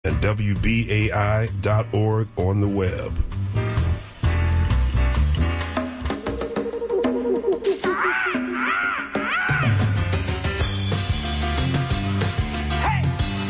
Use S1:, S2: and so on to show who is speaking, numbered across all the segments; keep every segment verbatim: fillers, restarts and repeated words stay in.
S1: and W B A I dot org on the web.
S2: Hey!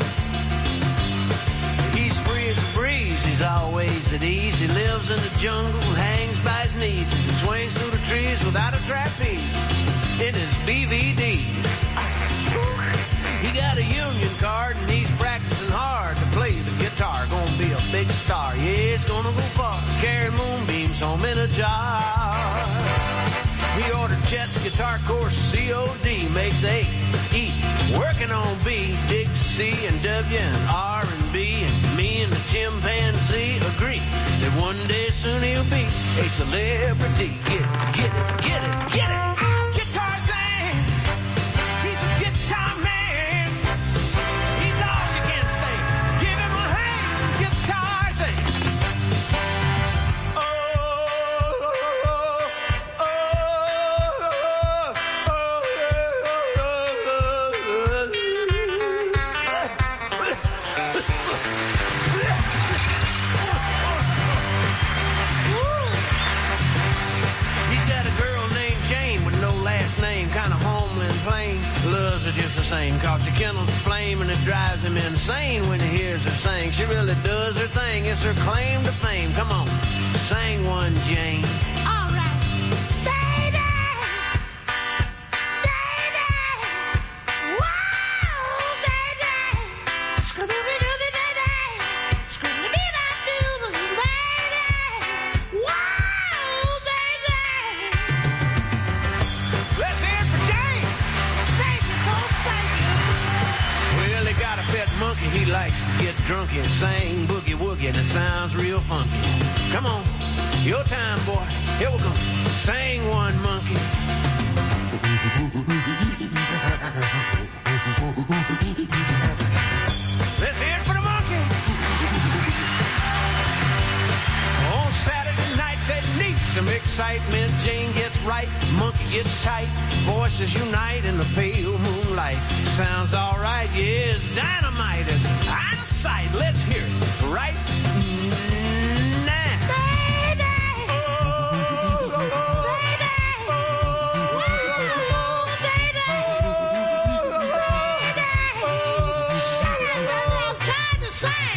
S2: He's free as a breeze, he's always at ease. He lives in the jungle, hangs by his knees, and swings through the trees without a trapeze in his B V Ds. He got a union card and he's practicing hard to play the guitar. Gonna be a big star, yeah, it's gonna go far. Carry moonbeams home in a jar. He ordered Chet's guitar course, C O D, makes A, E, working on B, dig C and W and R and B, and me and the chimpanzee agree that one day soon he'll be a celebrity. Get it, get it, get it, get it. Guitar Zane, he's a guitar man. He's all you can stand. Give him a hand, Guitar Zane. Oh, oh, oh, He's got a girl named Jane with no last name, kind of homely and plain. Loves her just the same, cause she kindles a flame and it drives him insane when he hears her sing. She really does her thing, it's her claim to fame. Come on, sing one, Jane.
S3: All right. Baby, baby, wow, baby, scooby-dooby, baby, scooby-dooby-doo, baby, wow, baby.
S2: Let's hear it for Jane.
S3: Thank you, folks, thank you.
S2: Well, he got a pet monkey, he likes to get drunk and sing boogie woogie, and it sounds real funky. Come on, your time, boy. Here we go. Sing one, monkey. Let's hear it for the monkey. On Saturday night, they need some excitement. Jane gets right, monkey gets tight. Voices unite in the pale moonlight. Sounds all right, yeah, it's dynamite. It's out of sight. Let's hear it right now.
S3: Baby,
S2: Oh, oh, oh,
S3: baby, wow, baby, baby. Shut up, baby, I'm trying to sing.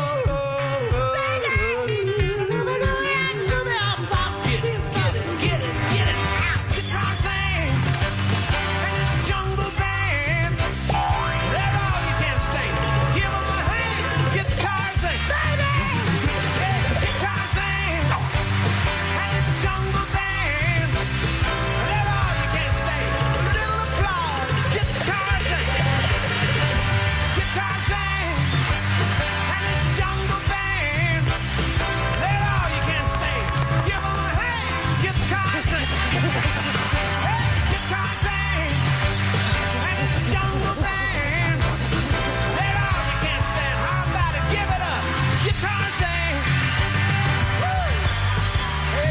S2: Get it, get it, get it, get it out. Guitar sing, and it's jungle band. They're all you can stand. Give 'em a hand, guitar sing, baby. Yeah, guitar sing, and it's jungle band. They're all you can stand. A little applause, guitar sing, guitar sing, and it's jungle band. They're all you can stand. Give 'em a hand, guitar sing. Hey, guitar sing, and it's jungle band. They're all you can stand. How about it? Give it up, guitar sing. Woo! Hey.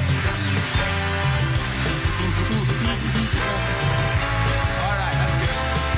S2: All right, that's good.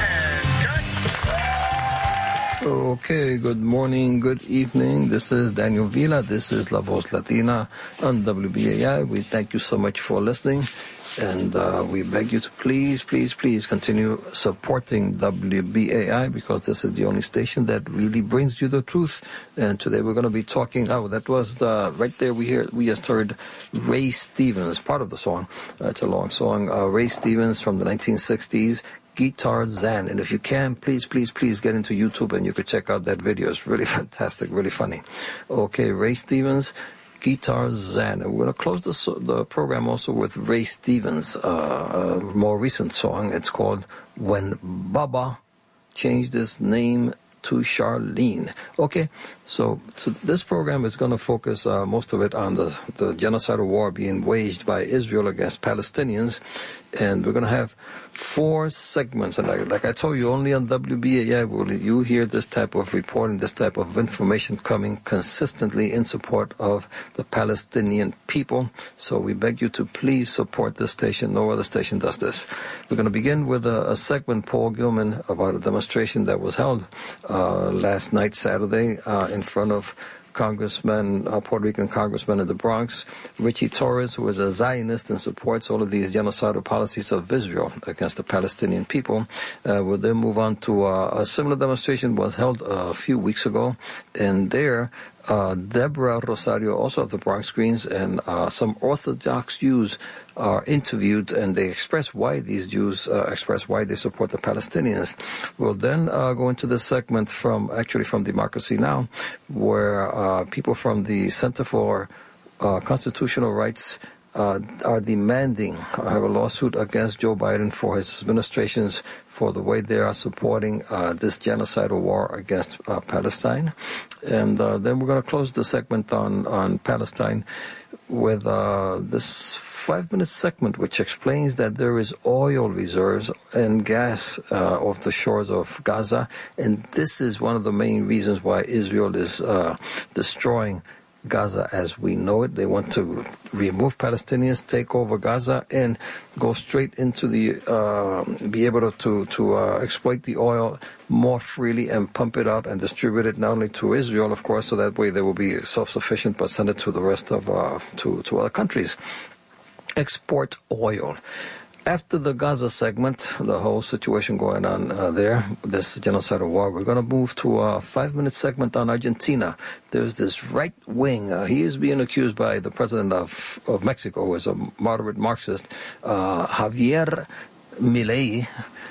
S4: Okay, good morning, good evening. This is Daniel Vila. This is La Voz Latina on W B A I. We thank you so much for listening. And uh, we beg you to please, please, please continue supporting W B A I, because this is the only station that really brings you the truth. And today we're going to be talking, oh, that was the, right there we hear, we just heard Ray Stevens, part of the song. Uh, it's a long song. Uh, Ray Stevens from the nineteen sixties. Guitar Zan. And if you can, please, please, please get into YouTube and you could check out that video. It's really fantastic, really funny. Okay, Ray Stevens, Guitar Zan. And we're going to close the, the program also with Ray Stevens' uh, more recent song. It's called When Baba Changed His Name to Charlene. Okay, so, so this program is going to focus uh, most of it on the, the genocidal war being waged by Israel against Palestinians. And we're going to have four segments. And like, like I told you, only on W B A I will you hear this type of reporting, this type of information coming consistently in support of the Palestinian people. So we beg you to please support this station. No other station does this. We're going to begin with a, a segment, Paul Gilman, about a demonstration that was held uh, uh, last night, Saturday, uh, in front of Congressman, uh, Puerto Rican congressman in the Bronx, Richie Torres, who is a Zionist and supports all of these genocidal policies of Israel against the Palestinian people. Uh, will then move on to uh, a similar demonstration was held uh, a few weeks ago, and there Uh, Deborah Rosario, also of the Bronx Greens, and uh, some Orthodox Jews are interviewed, and they express why these Jews uh, express why they support the Palestinians. We'll then uh, go into this segment from, actually from Democracy Now!, where uh, people from the Center for uh, Constitutional Rights Uh, are demanding, uh, have a lawsuit against Joe Biden for his administrations for the way they are supporting uh, this genocidal war against uh, Palestine. And uh, then we're going to close the segment on, on Palestine with uh, this five-minute segment which explains that there is oil reserves and gas uh, off the shores of Gaza. And this is one of the main reasons why Israel is uh, destroying Gaza as we know it. They want to remove Palestinians, take over Gaza, and go straight into the, uh, be able to, to, to uh, exploit the oil more freely and pump it out and distribute it not only to Israel, of course, so that way they will be self-sufficient, but send it to the rest of, uh, to, to other countries. Export oil. After the Gaza segment, the whole situation going on uh, there, this genocidal war, we're going to move to a five-minute segment on Argentina. There's this right wing. Uh, he is being accused by the president of, of Mexico, who is a moderate Marxist, uh, Javier Milei.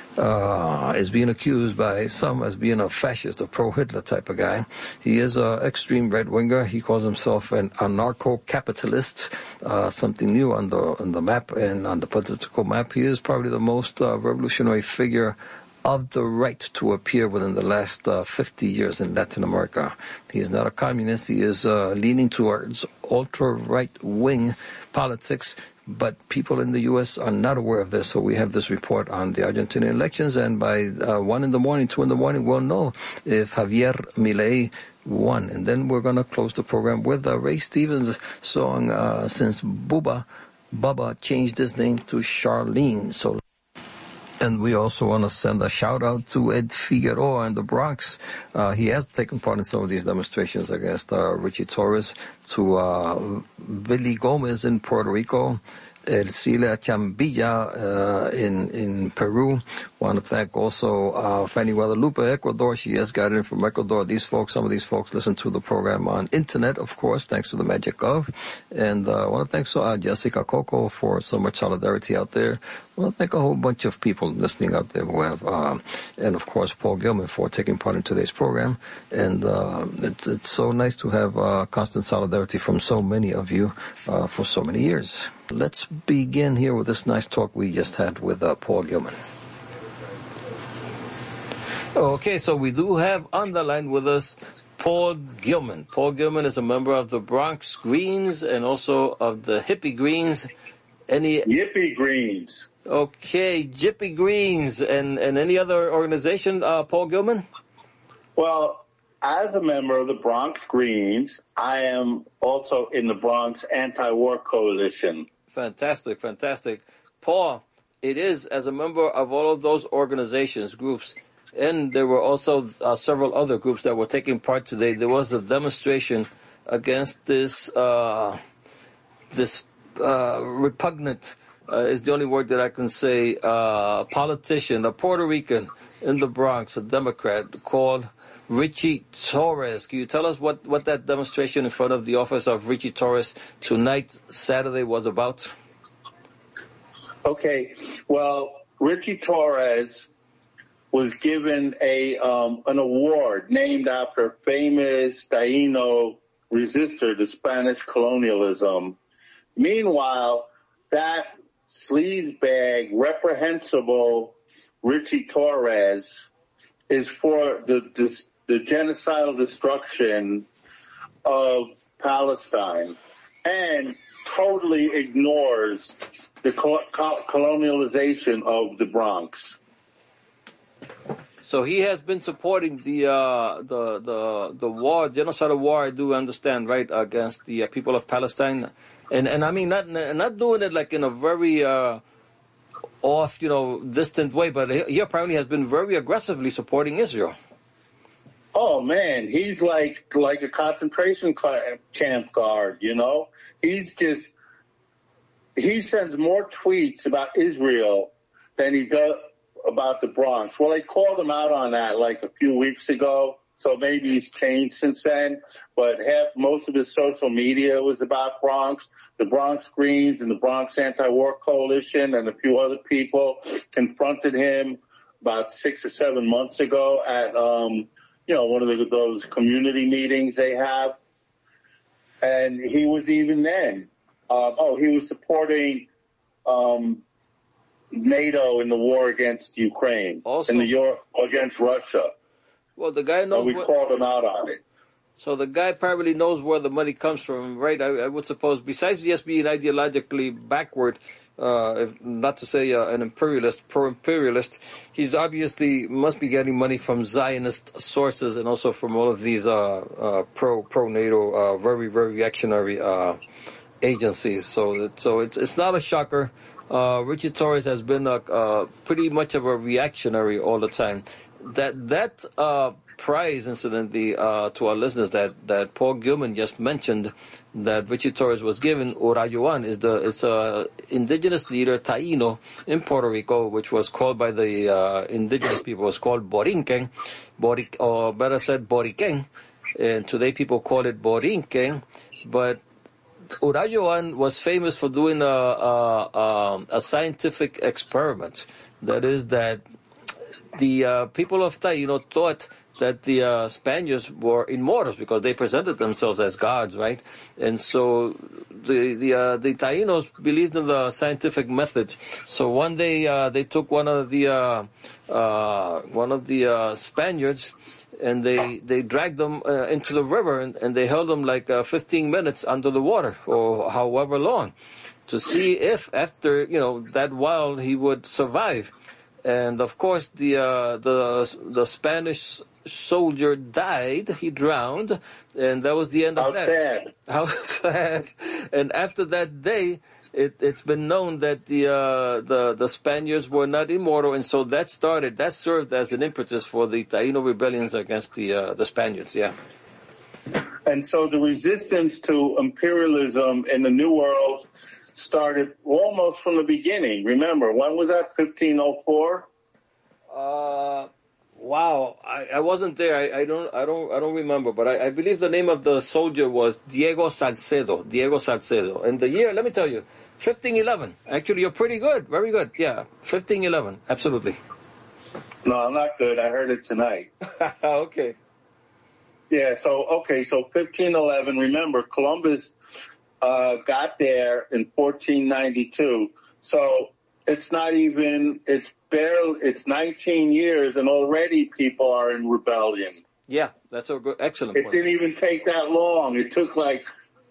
S4: Uh, is being accused by some as being a fascist, a pro-Hitler type of guy. He is an extreme right-winger. He calls himself an anarcho-capitalist, uh, something new on the on the map and on the political map. He is probably the most uh, revolutionary figure of the right to appear within the last uh, fifty years in Latin America. He is not a communist. He is uh, leaning towards ultra-right-wing politics. But people in the U S are not aware of this, so we have this report on the Argentinian elections, and by uh, one in the morning, two in the morning, we'll know if Javier Milei won. And then we're going to close the program with uh, Ray Stevens' song, uh, since Bubba, Bubba changed his name to Charlene. So. And we also want to send a shout-out to Ed Figueroa in the Bronx. Uh, he has taken part in some of these demonstrations against uh, Richie Torres, to uh, Billy Gomez in Puerto Rico, Ercilia Chambilla uh, in in Peru. Want to thank also uh, Fanny Guadalupe, Ecuador. She has got in from Ecuador. These folks, some of these folks listen to the program on internet, of course, thanks to the magic of. And uh, I want to thank so, uh, Jessica Coco for so much solidarity out there. I want to thank a whole bunch of people listening out there who have, uh, and of course Paul Gilman for taking part in today's program. And uh, it's, it's so nice to have uh, constant solidarity from so many of you uh, for so many years. Let's begin here with this nice talk we just had with uh, Paul Gilman. Okay, so we do have on the line with us Paul Gilman. Paul Gilman is a member of the Bronx Greens and also of the Hippie Greens. Any
S5: Yippie Greens.
S4: Okay, Jippy Greens, and, and any other organization, uh, Paul Gilman?
S5: Well, as a member of the Bronx Greens, I am also in the Bronx Anti-War Coalition.
S4: Fantastic, fantastic. Paul, it is as a member of all of those organizations, groups, and there were also uh, several other groups that were taking part today. There was a demonstration against this, uh, this uh, repugnant, uh, is the only word that I can say, uh, politician, a Puerto Rican in the Bronx, a Democrat, called Richie Torres. Can you tell us what, what that demonstration in front of the office of Richie Torres tonight, Saturday, was about?
S5: Okay, well, Richie Torres was given a um, an award named after famous Taino resistor to Spanish colonialism. Meanwhile, that sleazebag, reprehensible Richie Torres is for the, the the genocidal destruction of Palestine and totally ignores the co- co- colonialization of the Bronx.
S4: So he has been supporting the uh, the the the war, genocidal war. I do understand, right, against the uh, people of Palestine, and and I mean not not doing it like in a very uh, off, you know, distant way, but he apparently has been very aggressively supporting Israel.
S5: Oh man, he's like like a concentration camp guard, you know? He's just, he sends more tweets about Israel than he does about the Bronx. Well, they called him out on that like a few weeks ago, so maybe he's changed since then, but half, most of his social media was about Bronx. The Bronx Greens and the Bronx Anti-War Coalition and a few other people confronted him about six or seven months ago at, um, you know, one of the, those community meetings they have. And he was even then, uh, oh, he was supporting um, NATO in the war against Ukraine,
S4: also,
S5: in the war against Russia.
S4: Well, the guy knows.
S5: And we
S4: what,
S5: called him out on it.
S4: So the guy probably knows where the money comes from, right? I, I would suppose, besides just being ideologically backward, uh, if not to say uh, an imperialist, pro-imperialist, he's obviously must be getting money from Zionist sources and also from all of these uh, uh, pro pro NATO, uh, very very reactionary uh, agencies. So that, so it's it's not a shocker. Uh, Richie Torres has been a, uh, pretty much of a reactionary all the time. That that uh, prize, incidentally, uh, to our listeners, that, that Paul Gilman just mentioned, that Richie Torres was given, Urayuan, is the it's a indigenous leader Taino in Puerto Rico, which was called by the uh, indigenous people was called Borinquen, Boric, or better said Boriquen, and today people call it Borinquen, but Urayuan was famous for doing a, a, a scientific experiment. That is that the uh, people of Taino thought that the uh, Spaniards were immortals because they presented themselves as gods, right? And so the the uh, the Tainos believed in the scientific method. So one day uh, they took one of the uh, uh, one of the uh, Spaniards and they they dragged them uh, into the river and, and they held them like uh, fifteen minutes under the water or however long to see if after you know that while he would survive. And of course, the uh, the the Spanish soldier died. He drowned, and that was the end of
S5: How
S4: that.
S5: sad.
S4: How sad! And after that day, it, it's been known that the uh, the the Spaniards were not immortal, and so that started. That served as an impetus for the Taino rebellions against the uh, the Spaniards. Yeah.
S5: And so the resistance to imperialism in the New World started almost from the beginning. Remember, when was that? fifteen oh four?
S4: Uh, wow, I, I wasn't there. I, I don't, I don't, I don't remember. But I, I believe the name of the soldier was Diego Salcedo. Diego Salcedo. And the year, let me tell you, fifteen eleven. Actually, you're pretty good. Very good. Yeah, fifteen eleven. Absolutely.
S5: No, I'm not good. I heard it tonight.
S4: Okay.
S5: Yeah. So okay. So fifteen eleven. Remember, Columbus Uh, got there in fourteen ninety-two. So it's not even, it's barely, it's nineteen years and already people are in rebellion.
S4: Yeah, that's a good, excellent
S5: It
S4: point.
S5: didn't even take that long. It took like,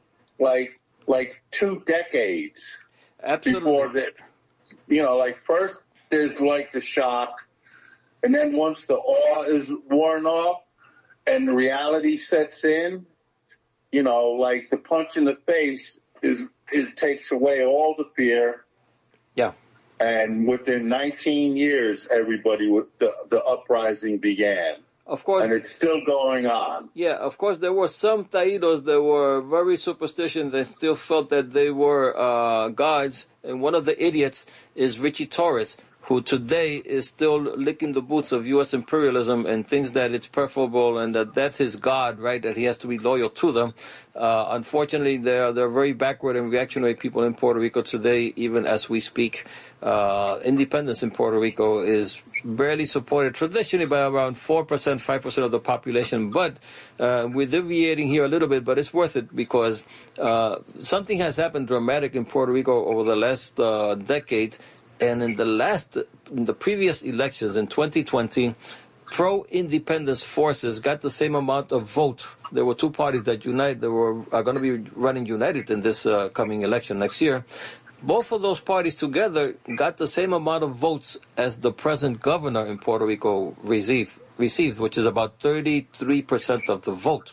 S5: like, like two decades.
S4: Absolutely.
S5: Before that, you know, like first there's like the shock and then once the awe is worn off and reality sets in, you know, like the punch in the face is, it takes away all the fear.
S4: Yeah.
S5: And within nineteen years, everybody, with the, the uprising began.
S4: Of course.
S5: And it's still going on.
S4: Yeah, of course, there were some Tainos that were very superstitious and still felt that they were uh, gods. And one of the idiots is Richie Torres, who today is still licking the boots of U S imperialism and thinks that it's preferable and that that's his God, right, that he has to be loyal to them. Uh, unfortunately, they're, they're very backward and reactionary people in Puerto Rico today, even as we speak. Uh, independence in Puerto Rico is barely supported traditionally by around four percent, five percent of the population. But uh, we're deviating here a little bit, but it's worth it because uh, something has happened dramatic in Puerto Rico over the last uh, decade. And in the last, in the previous elections in twenty twenty, pro-independence forces got the same amount of vote. There were two parties that unite, that were are going to be running united in this uh, coming election next year. Both of those parties together got the same amount of votes as the present governor in Puerto Rico received, received which is about thirty-three percent of the vote.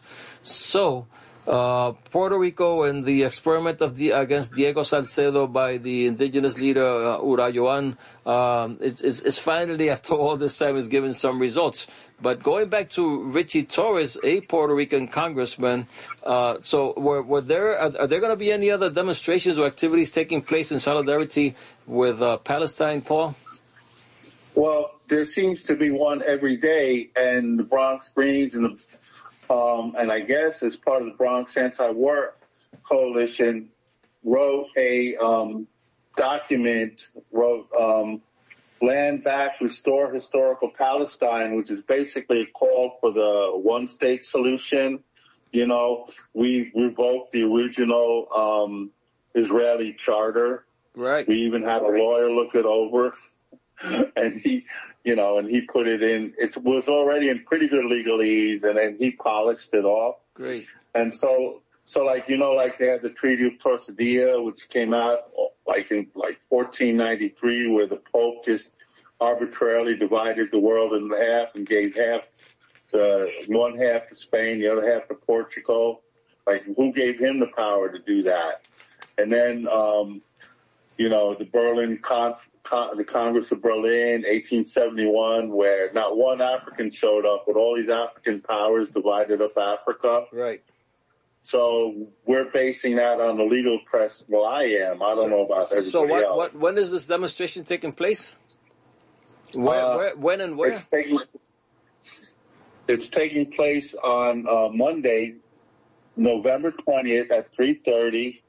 S4: So, Uh, Puerto Rico and the experiment of the, against Diego Salcedo by the indigenous leader uh, Urayuan, um, it's, it's, it's finally, after all this time, is giving some results. But going back to Richie Torres, a Puerto Rican congressman, uh, so were, were there, are, are there going to be any other demonstrations or activities taking place in solidarity with uh, Palestine, Paul?
S5: Well, there seems to be one every day, and the Bronx Greens and the, um, and I guess as part of the Bronx Anti-War Coalition wrote a um, document, wrote um, Land Back, Restore Historical Palestine, which is basically a call for the one-state solution. You know, we revoked the original um, Israeli charter.
S4: Right.
S5: We even had a lawyer look it over, and he, you know, and he put it in. It was already in pretty good legalese, and then he polished it off.
S4: Great.
S5: And so, so like you know, like they had the Treaty of Tordesillas, which came out like in like fourteen ninety-three, where the Pope just arbitrarily divided the world in half and gave half to one half to Spain, the other half to Portugal. Like, who gave him the power to do that? And then, um, you know, the Berlin Con- Con- the Congress of Berlin, eighteen seventy-one, where not one African showed up, but all these African powers divided up Africa.
S4: Right.
S5: So we're basing that on the legal press. Well, I am. I don't know about everybody
S4: So what,
S5: else.
S4: what, when is this demonstration taking place? Where,
S5: Uh,
S4: where, when and where?
S5: It's taking, it's taking place on uh, Monday, November twentieth at three thirty.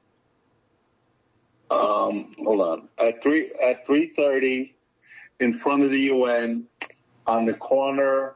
S5: Um, hold on. At three at three thirty, in front of the U N, on the corner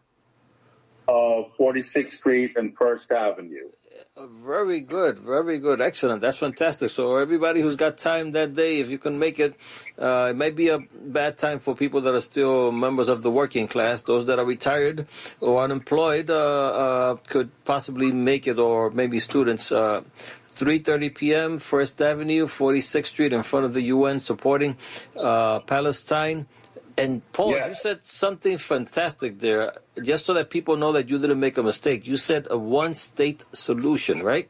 S5: of forty-sixth Street and First Avenue.
S4: Very good, very good, excellent. That's fantastic. So everybody who's got time that day, if you can make it, uh, it might be a bad time for people that are still members of the working class. Those that are retired or unemployed uh, uh, could possibly make it, or maybe students. Uh, three thirty p.m., First Avenue, forty-sixth Street, in front of the U N, supporting uh, Palestine. And Paul,
S5: yes.
S4: You said something fantastic there, just so that people know that you didn't make a mistake. You said a one-state solution, right?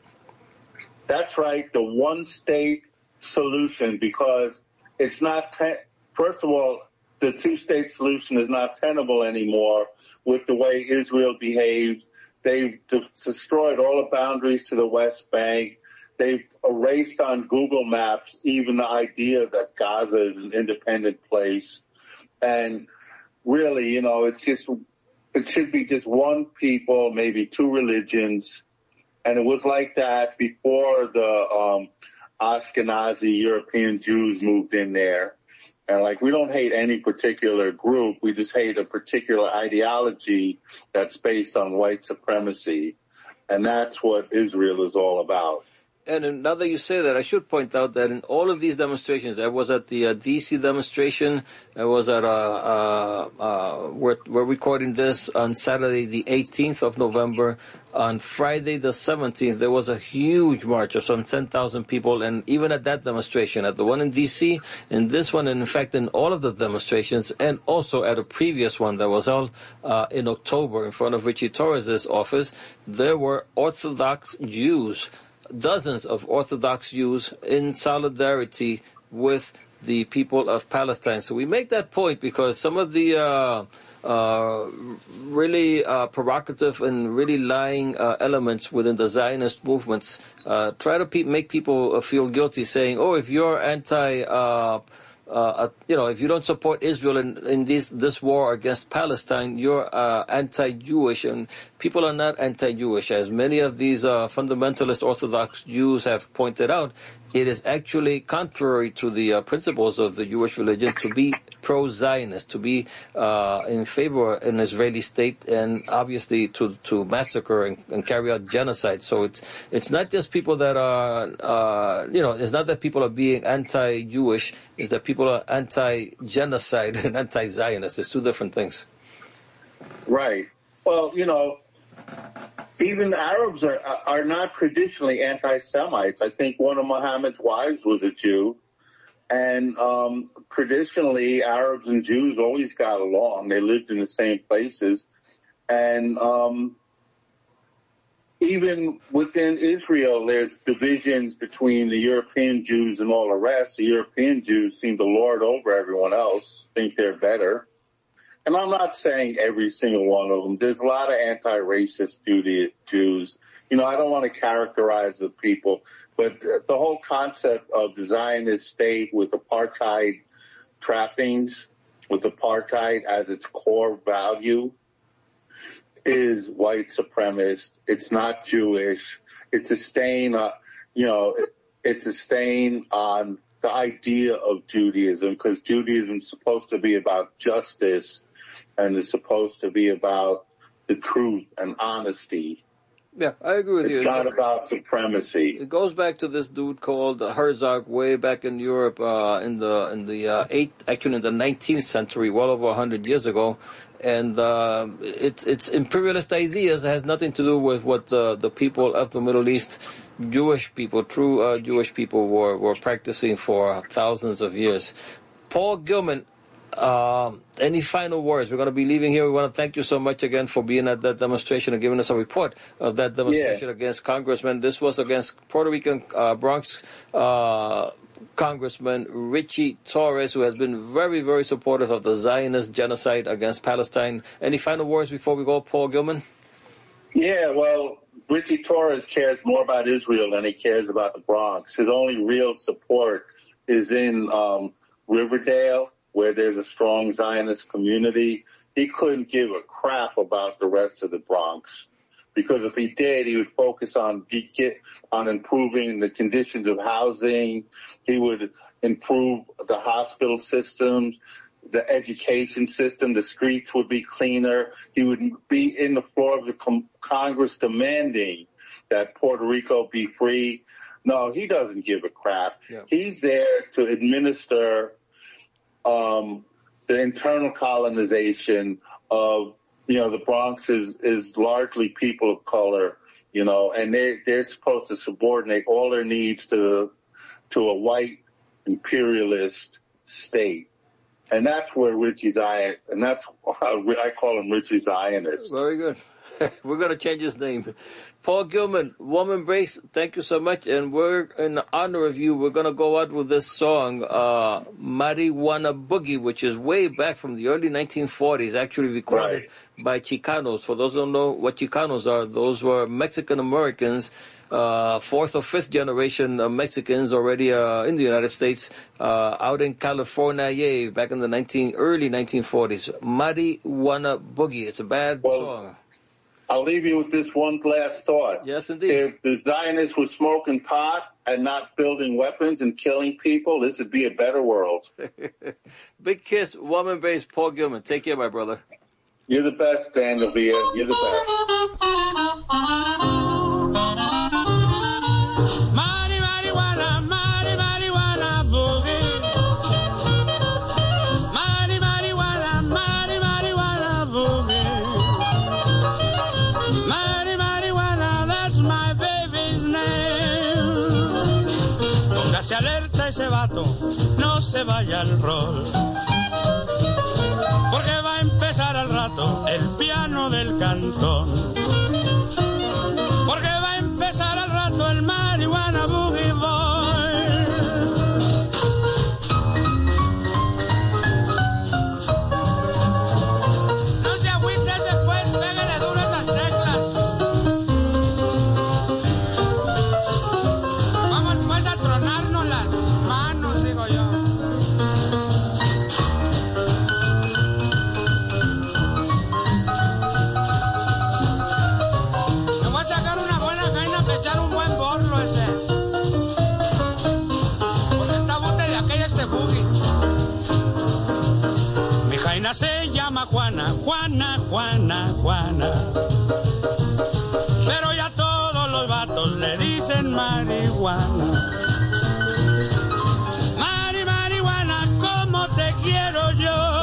S5: That's right, the one-state solution, because it's not, ten- first of all, the two-state solution is not tenable anymore with the way Israel behaves. They've de- destroyed all the boundaries to the West Bank. They've erased on Google Maps even the idea that Gaza is an independent place. And really, you know, it's just, it should be just one people, maybe two religions. And it was like that before the um, Ashkenazi European Jews moved in there. And like, we don't hate any particular group. We just hate a particular ideology that's based on white supremacy. And that's what Israel is all about.
S4: And now that you say that, I should point out that in all of these demonstrations, I was at the uh, D C demonstration, I was at, uh, uh, uh, we're, we're recording this on Saturday the eighteenth of November. On Friday the seventeenth, there was a huge march of some ten thousand people, and even at that demonstration, at the one in D C, in this one, and in fact in all of the demonstrations, and also at a previous one that was held uh, in October in front of Richie Torres' office, there were Orthodox Jews, dozens of Orthodox Jews in solidarity with the people of Palestine. So we make that point because some of the uh, uh, really uh, provocative and really lying uh, elements within the Zionist movements uh, try to pe- make people uh, feel guilty, saying, "Oh, if you're anti." Uh, Uh, you know, if you don't support Israel in, in this, this war against Palestine, you're uh, anti-Jewish, and people are not anti-Jewish. As many of these uh, fundamentalist Orthodox Jews have pointed out, it is actually contrary to the uh, principles of the Jewish religion to be pro-Zionist, to be uh, in favor of an Israeli state, and obviously to, to massacre and, and carry out genocide. So it's it's not just people that are, uh, you know, it's not that people are being anti-Jewish, it's that people are anti-genocide and anti-Zionist. It's two different things.
S5: Right. Well, you know, even Arabs are are not traditionally anti-Semites. I think one of Muhammad's wives was a Jew. And um, traditionally, Arabs and Jews always got along. They lived in the same places. And um, even within Israel, there's divisions between the European Jews and all the rest. The European Jews seem to lord over everyone else, think they're better. and I'm not saying every single one of them. There's a lot of anti-racist Jews. You know, I don't want to characterize the people, but the whole concept of the Zionist state with apartheid trappings, with apartheid as its core value, is white supremacist. It's not Jewish. It's a stain, uh, you know, it's a stain on the idea of Judaism, because Judaism is supposed to be about justice and is supposed to be about the truth and honesty.
S4: Yeah, I agree with
S5: it's
S4: you.
S5: It's not about supremacy.
S4: It goes back to this dude called Herzog way back in Europe uh, in the in the uh, eighth, actually in the nineteenth century, well over a hundred years ago, and uh, it's it's imperialist ideas. It has nothing to do with what the the people of the Middle East, Jewish people, true uh, Jewish people, were were practicing for thousands of years. Paul Gilman. Uh, any final words? We're going to be leaving here. We want to thank you so much again for being at that demonstration and giving us a report of that demonstration yeah. against Congressman. This was against Puerto Rican uh, Bronx uh, Congressman Richie Torres, who has been very, very supportive of the Zionist genocide against Palestine. Any final words before we go, Paul Gilman?
S5: Yeah, well, Richie Torres cares more about Israel than he cares about the Bronx. His only real support is in um, Riverdale, where there's a strong Zionist community. He couldn't give a crap about the rest of the Bronx, because if he did, he would focus on get, on improving the conditions of housing. He would improve the hospital systems, the education system. The streets would be cleaner. He would be in the floor of the com- Congress demanding that Puerto Rico be free. No, he doesn't give a crap. Yeah. He's there to administer Um, the internal colonization of, you know, the Bronx is, is largely people of color, you know, and they, they're supposed to subordinate all their needs to, to a white imperialist state. And that's where Richie Zion, and that's how I call him Richie Zionist.
S4: Very good. We're going to change his name. Paul Gilman, Woman Brace, thank you so much. And we're in honor of you. We're going to go out with this song, uh, Marijuana Boogie, which is way back from the early nineteen forties, actually recorded right. by Chicanos. For those who don't know what Chicanos are, those were Mexican Americans, uh, fourth or fifth generation uh, Mexicans already uh, in the United States, uh, out in California, yay, back in the nineteen early nineteen forties. Marijuana Boogie. It's a bad well, song.
S5: I'll leave you with this one last thought.
S4: Yes, indeed.
S5: If the Zionists were smoking pot and not building weapons and killing people, this would be a better world.
S4: Big kiss, Woman Base, Paul Gilman. Take care, my brother.
S5: You're the best, Dan Villa. You're the best.
S6: Mari, marijuana, mari, marijuana, boogie. Mari, marijuana, mari, marijuana, boogie. Mari, marijuana, that's my baby's name. Póngase alerta ese vato, no se vaya al rol. Porque va a empezar al rato el piano del cantón. Porque va a empezar al rato el marihuana boogie boy. No se agüítese pues, pégale duro esas teclas. Vamos pues a tronarnos las manos, digo yo. Echar un buen borlo ese, porque está bote de aquella este boogie. Mi jaina se llama Juana, Juana, Juana, Juana, pero ya todos los vatos le dicen marihuana. Mari, marihuana, como te quiero yo.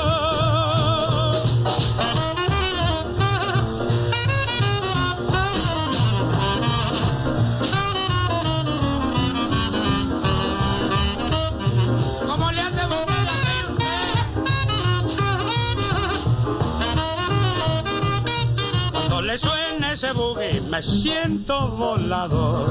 S6: Suena ese boogie, me siento volador.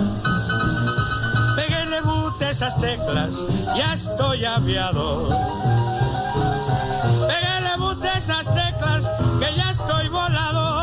S6: Péguele bute esas teclas, ya estoy aviador. Péguele bute esas teclas que ya estoy volado.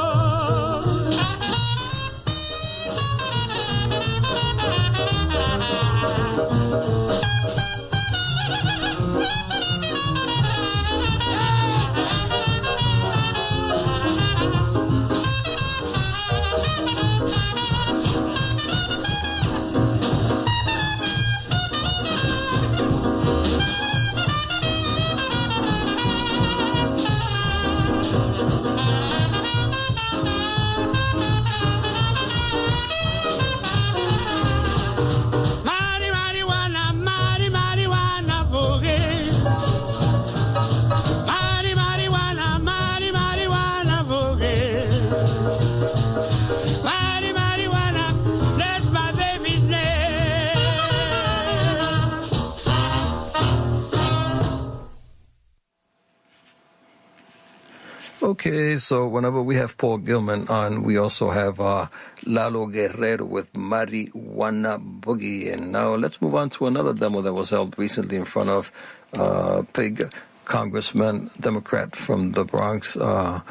S4: Okay, so whenever we have Paul Gilman on, we also have uh, Lalo Guerrero with Marijuana Boogie. And now let's move on to another demo that was held recently in front of uh, Pig Congressman, Democrat from the Bronx, uh,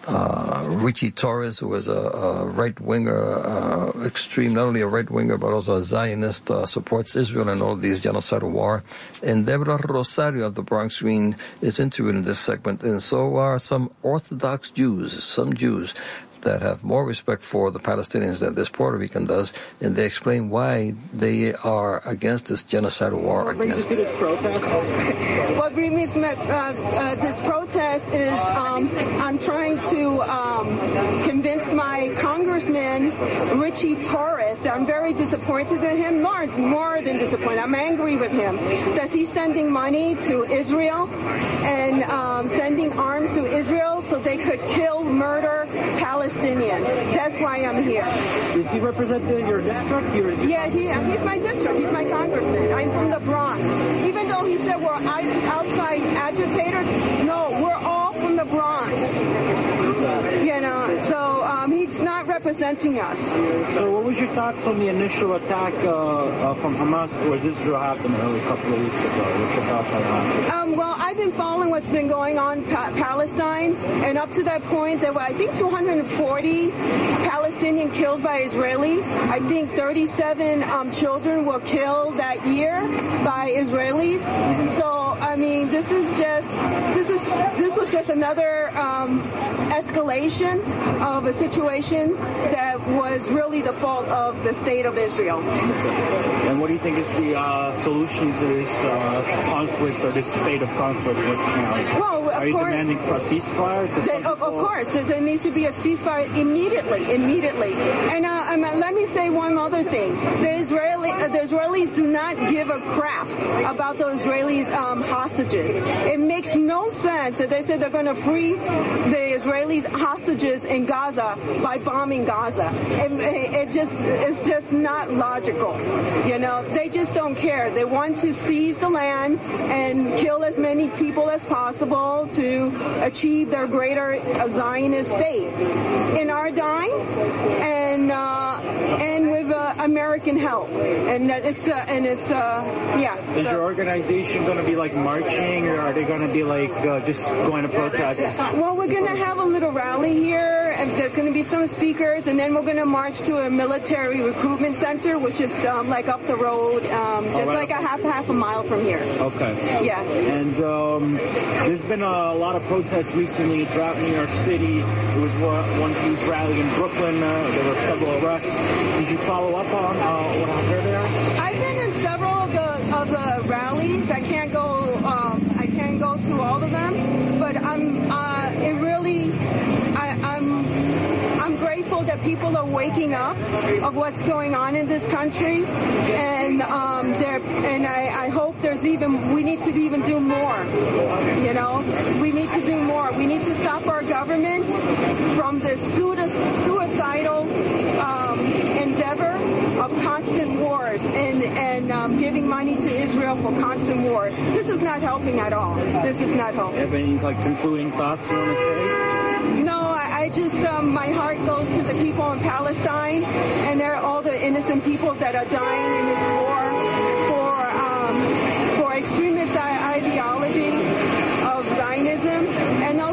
S4: uh, Richie Torres, who is a, a right-winger, uh, extreme, not only a right-winger, but also a Zionist, uh, supports Israel in all of these genocidal war. And Deborah Rosario of the Bronx Green is interviewed in this segment, and so are some Orthodox Jews, some Jews that have more respect for the Palestinians than this Puerto Rican does, and they explain why they are against this genocidal war
S7: what
S4: against
S7: brings you to this protest?
S8: What brings me to uh, uh, this protest is um, I'm trying to um, convince my congressman, Richie Torres, that I'm very disappointed in him, more, more than disappointed. I'm angry with him that he's sending money to Israel and um, sending arms to Israel so they could kill, murder Palestinians. That's why I'm here.
S7: Does he represent the, your district? Your
S8: yeah, he, he's my district. He's my congressman. I'm from the Bronx. Even though he said we're outside agitators, no, we're all from the Bronx. You know, so um, he's not representing us.
S7: So what was your thoughts on the initial attack uh, uh, from Hamas towards Israel happened a couple of weeks ago? What's your thoughts on that?
S8: Um, well, I've been following what's been going on in pa- Palestine, and up to that point, there were, I think, two hundred forty Palestinians killed by Israeli. I think thirty-seven um, children were killed that year by Israelis. So, I mean, this is just, this is, this was just another um, escalation of a situation that was really the fault of the state of Israel.
S7: And what do you think is the uh, solution to this uh, conflict or this state of conflict? What's, you know,
S8: well,
S7: are you
S8: course,
S7: demanding for a ceasefire?
S8: They, of, of course, there needs to be a ceasefire immediately, immediately. And uh, um, let me say one other thing: the Israeli, uh, the Israelis do not give a crap about the Israelis' um, hostages. It makes no sense that they said they're going to free the Israelis' hostages in Gaza by bombing Gaza. It, it just, it's just not logical. You know, they just don't care. They want to seize the land and kill as many people as possible to achieve their greater uh, Zionist state. In our dime and uh, and with uh, American help, and that it's uh, and it's uh, yeah.
S7: Is
S8: so.
S7: your organization going to be like marching, or are they going to be like uh, just going to protest?
S8: Well, we're going to have a little rally here, and there's going to be some speakers, and then we're going to march to a military recruitment center, which is um, like up the road, um, just oh, right. like a half half a mile from here.
S7: Okay.
S8: Yeah.
S7: And um, there's been a lot of protests recently throughout New York City. There was one, one huge rally in Brooklyn. Uh, there were several arrests. Did you follow up on uh, what happened there?
S8: I've been in several of the of the rallies. I can't go. Um, I can't go to all of them, but I'm. Uh, it really. I, I'm. I'm grateful that people are waking up of what's going on in this country, and um, there. And I, I hope there's even. We need to even do more. You know, we need to do more. We need to stop our government from the suicidal um, endeavor of constant wars and and um, giving money to Israel for constant war. This is not helping at all. This is not helping.
S7: Have any like concluding thoughts you want to say?
S8: No, I, I just um, my heart goes to the people in Palestine, and they're all the innocent people that are dying in this war for um, for extremist ideology of Zionism, and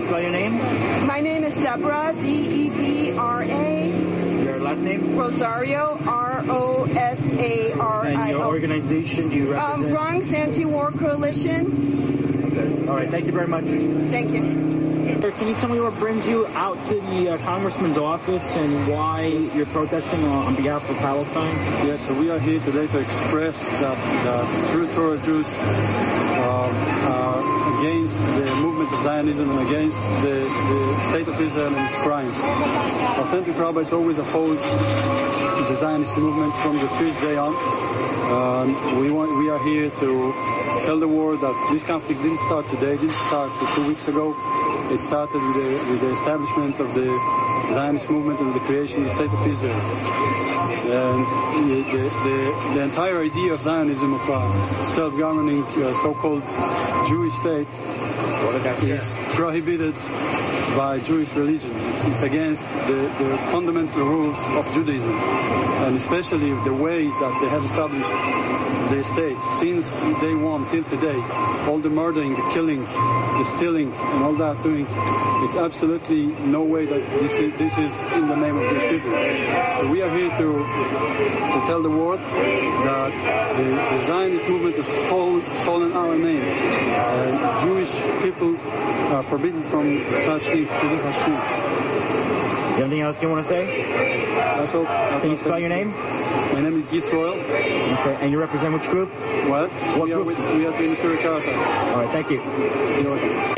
S7: spell your name?
S8: My name is Deborah, D E B R A.
S7: Your last name?
S8: Rosario, R O S A R I O.
S7: And your organization, do you represent?
S8: Um, Bronx Anti-War Coalition.
S7: Okay. All right, thank you very much.
S8: Thank you.
S7: Can you tell me what brings you out to the uh, Congressman's office and why you're protesting on, on behalf of Palestine?
S9: Yes, so we are here today to express that the true Torah Jews uh, are against the movement of Zionism and against the, the state of Israel and its crimes. Authentic rabbis always opposed the Zionist movements from the first day on. Um, we want, we are here to tell the world that this conflict didn't start today, didn't start two weeks ago. It started with the, with the establishment of the Zionist movement and the creation of the State of Israel. And the, the, the, the entire idea of Zionism, of a self-governing uh, so-called Jewish state, is prohibited by Jewish religion. It's, it's against the, the fundamental rules of Judaism, and especially the way that they have established their state since day one till today. All the murdering, the killing, the stealing, and all that doing, it's absolutely no way that this is, this is in the name of Jewish people. So we are here to to tell the world that the, the Zionist movement has stolen, stolen our name. Uh, Jewish people are forbidden from such things, to do such things.
S7: Anything else you want to say?
S9: That's all. That's
S7: Can you
S9: all
S7: spell your name?
S9: My name is Yisrael.
S7: Okay, and you represent which group?
S9: What?
S7: What
S9: we,
S7: group?
S9: Are with, we are doing the Turikata.
S7: All right, thank you.
S9: You're welcome.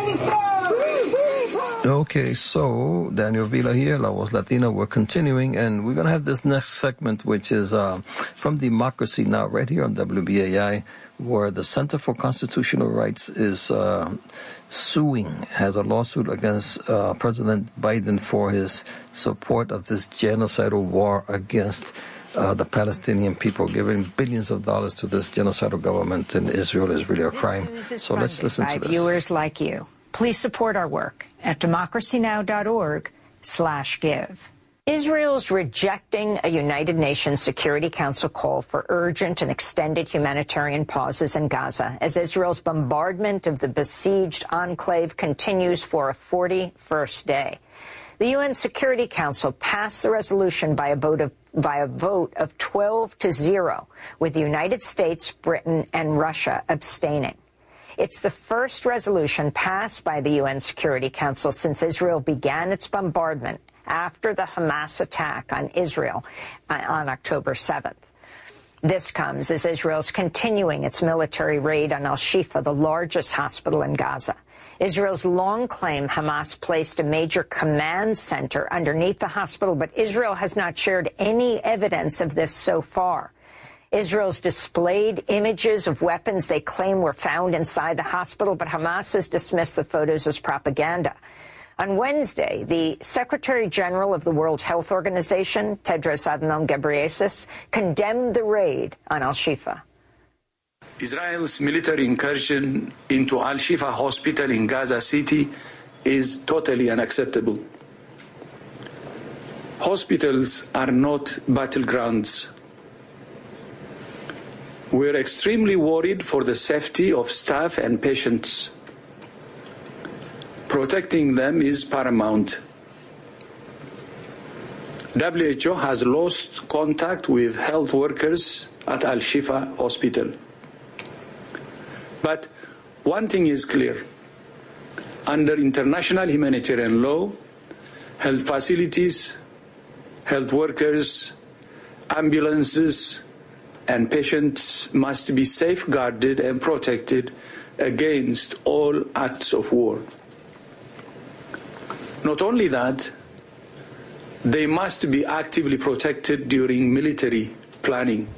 S4: Okay, so Daniel Vila here, La Voz Latina. We're continuing, and we're going to have this next segment, which is uh, from Democracy Now! Right here on W B A I, where the Center for Constitutional Rights is uh, suing, has a lawsuit against uh, President Biden for his support of this genocidal war against uh, the Palestinian people. Giving billions of dollars to this genocidal government in Israel is really a crime. So let's listen to this.
S10: Viewers like you. Please support our work at democracynow.org slash give. Israel's rejecting a United Nations Security Council call for urgent and extended humanitarian pauses in Gaza as Israel's bombardment of the besieged enclave continues for a forty-first day. The U N Security Council passed the resolution by a vote of by a vote of twelve to zero, with the United States, Britain, and Russia abstaining. It's the first resolution passed by the U N Security Council since Israel began its bombardment after the Hamas attack on Israel on October seventh. This comes as Israel's continuing its military raid on Al-Shifa, the largest hospital in Gaza. Israel's long claim Hamas placed a major command center underneath the hospital, but Israel has not shared any evidence of this so far. Israel's displayed images of weapons they claim were found inside the hospital, but Hamas has dismissed the photos as propaganda. On Wednesday, the Secretary General of the World Health Organization, Tedros Adhanom Ghebreyesus, condemned the raid on Al-Shifa.
S11: Israel's military incursion into Al-Shifa hospital in Gaza City is totally unacceptable. Hospitals are not battlegrounds. We're extremely worried for the safety of staff and patients. Protecting them is paramount. W H O has lost contact with health workers at Al-Shifa Hospital. But one thing is clear. Under international humanitarian law, health facilities, health workers, ambulances, and patients must be safeguarded and protected against all acts of war. Not only that, they must be actively protected during military planning.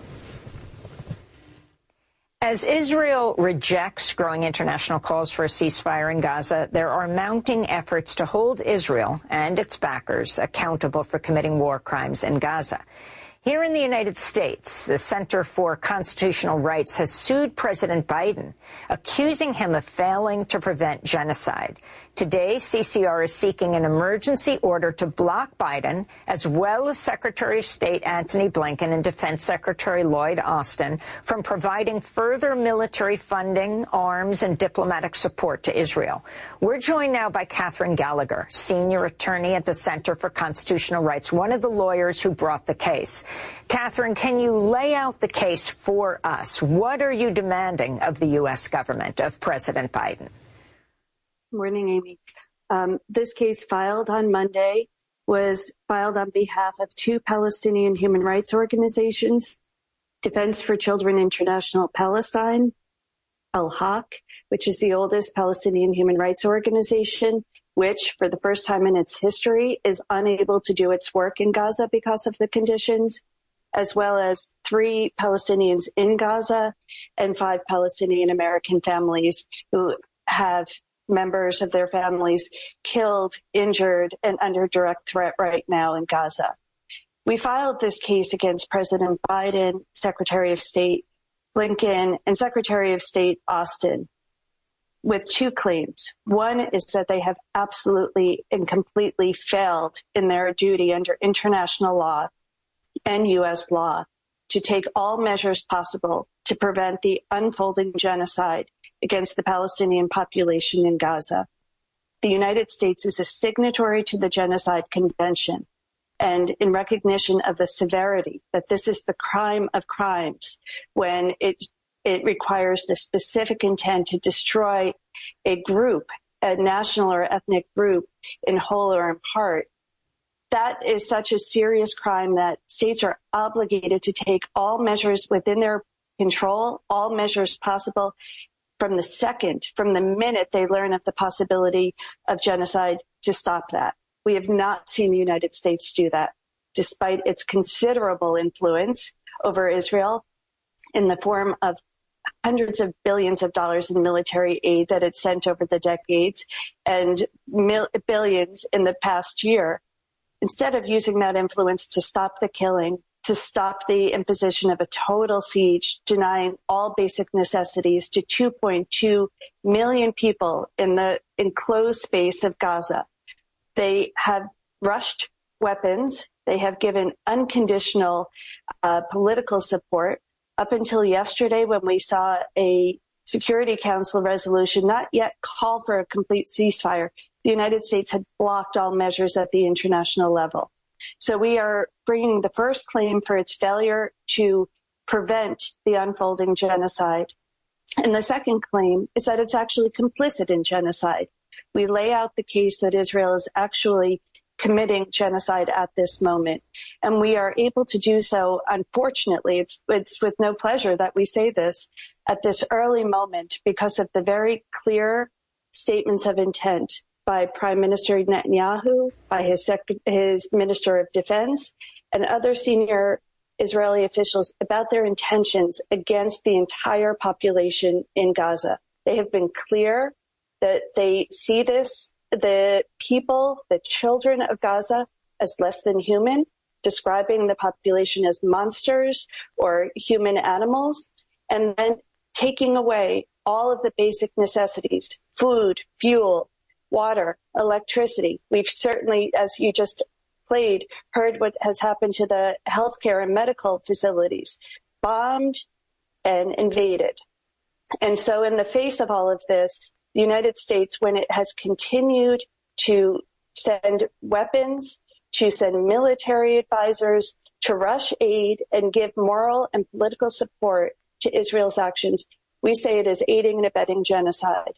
S10: As Israel rejects growing international calls for a ceasefire in Gaza, there are mounting efforts to hold Israel and its backers accountable for committing war crimes in Gaza. Here in the United States, the Center for Constitutional Rights has sued President Biden, accusing him of failing to prevent genocide. Today, C C R is seeking an emergency order to block Biden, as well as Secretary of State Antony Blinken and Defense Secretary Lloyd Austin, from providing further military funding, arms, and diplomatic support to Israel. We're joined now by Catherine Gallagher, senior attorney at the Center for Constitutional Rights, one of the lawyers who brought the case. Catherine, can you lay out the case for us? What are you demanding of the U S government, of President Biden?
S12: Morning, Amy. Um, this case filed on Monday was filed on behalf of two Palestinian human rights organizations, Defense for Children International Palestine, Al-Haq, which is the oldest Palestinian human rights organization, which for the first time in its history is unable to do its work in Gaza because of the conditions, as well as three Palestinians in Gaza and five Palestinian American families who have members of their families killed, injured, and under direct threat right now in Gaza. We filed this case against President Biden, Secretary of State Blinken, and Secretary of State Austin with two claims. One is that they have absolutely and completely failed in their duty under international law and U S law to take all measures possible to prevent the unfolding genocide against the Palestinian population in Gaza. The United States is a signatory to the Genocide Convention, and in recognition of the severity that this is the crime of crimes when it it requires the specific intent to destroy a group, a national or ethnic group in whole or in part, that is such a serious crime that states are obligated to take all measures within their control, all measures possible from the second, from the minute they learn of the possibility of genocide to stop that. We have not seen the United States do that, despite its considerable influence over Israel in the form of hundreds of billions of dollars in military aid that it sent over the decades and mil- billions in the past year. Instead of using that influence to stop the killing, to stop the imposition of a total siege, denying all basic necessities to two point two million people in the enclosed space of Gaza, they have rushed weapons. They have given unconditional uh, political support. Up until yesterday, when we saw a Security Council resolution not yet call for a complete ceasefire, the United States had blocked all measures at the international level. So we are bringing the first claim for its failure to prevent the unfolding genocide. And the second claim is that it's actually complicit in genocide. We lay out the case that Israel is actually committing genocide at this moment. And we are able to do so, unfortunately, it's, it's with no pleasure that we say this, at this early moment because of the very clear statements of intent by Prime Minister Netanyahu, by his, sec- his Minister of Defense, and other senior Israeli officials about their intentions against the entire population in Gaza. They have been clear that they see this, the people, the children of Gaza, as less than human, describing the population as monsters or human animals, and then taking away all of the basic necessities, food, fuel, water, electricity. We've certainly, as you just played, heard what has happened to the healthcare and medical facilities, bombed and invaded. And so in the face of all of this, the United States, when it has continued to send weapons, to send military advisors, to rush aid and give moral and political support to Israel's actions, we say it is aiding and abetting genocide.